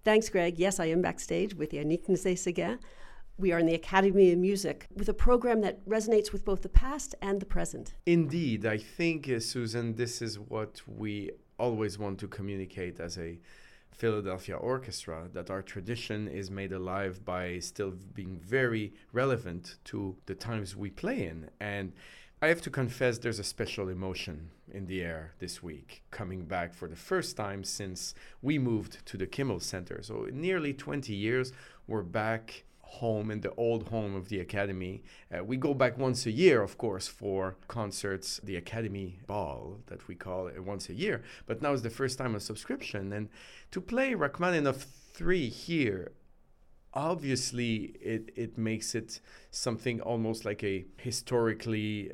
Thanks, Greg. Yes, I am backstage with Yannick Nézet-Séguin. We are in the Academy of Music with a program that resonates with both the past and the present. Indeed. I think, Susan, this is what we always want to communicate as a Philadelphia Orchestra, that our tradition is made alive by still being very relevant to the times we play in. And I have to confess there's a special emotion in the air this week, coming back for the first time since we moved to the Kimmel Center. So in nearly 20 years, we're back home in the old home of the Academy. We go back once a year, of course, for concerts, the Academy Ball that we call it once a year. But now is the first time of subscription. And to play Rachmaninoff 3 here, obviously it makes it something almost like a historical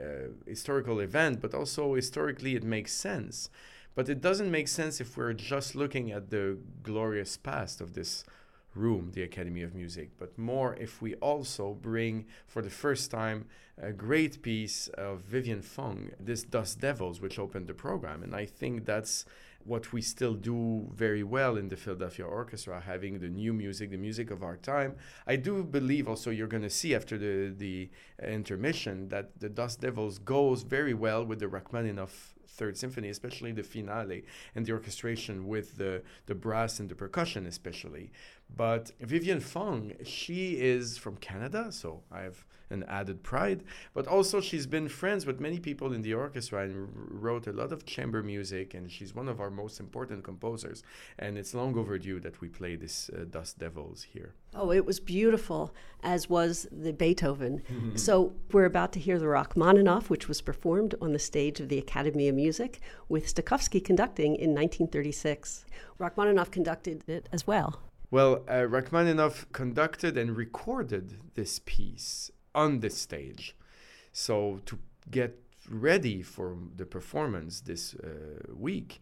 event, but also historically it makes sense. But it doesn't make sense if we're just looking at the glorious past of this room, the Academy of Music, but more if we also bring for the first time a great piece of Vivian Fong, this Dust Devils, which opened the program. And I think that's what we still do very well in the Philadelphia Orchestra, having the new music, the music of our time. I do believe also you're going to see after the intermission that the Dust Devils goes very well with the Rachmaninoff Third Symphony, especially the finale and the orchestration with the brass and the percussion especially. But Vivian Fong, she is from Canada, so I have an added pride. But also she's been friends with many people in the orchestra and wrote a lot of chamber music, and she's one of our most important composers. And it's long overdue that we play this Dust Devils here. Oh, it was beautiful, as was the Beethoven. Mm-hmm. So we're about to hear the Rachmaninoff, which was performed on the stage of the Academy of Music, with Stokowski conducting in 1936. Rachmaninoff conducted it as well. Well, Rachmaninoff conducted and recorded this piece on this stage. So to get ready for the performance this week,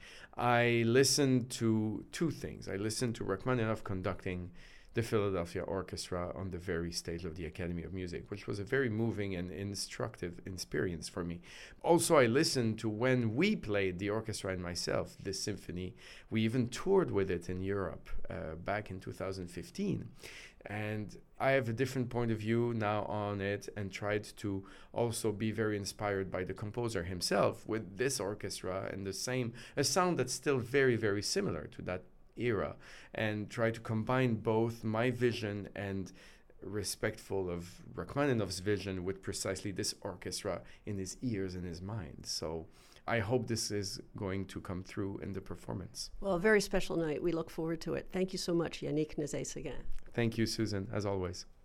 I listened to two things. I listened to Rachmaninoff conducting the Philadelphia Orchestra on the very stage of the Academy of Music, which was a very moving and instructive experience for me. Also, I listened to when we played, the orchestra and myself, this symphony. We even toured with it in Europe back in 2015. And I have a different point of view now on it, and tried to also be very inspired by the composer himself with this orchestra and a sound that's still very, very similar to that era, and try to combine both my vision and respectful of Rachmaninoff's vision with precisely this orchestra in his ears and his mind. So I hope this is going to come through in the performance. Well, a very special night. We look forward to it. Thank you so much, Yannick Nézet-Séguin. Thank you, Susan, as always.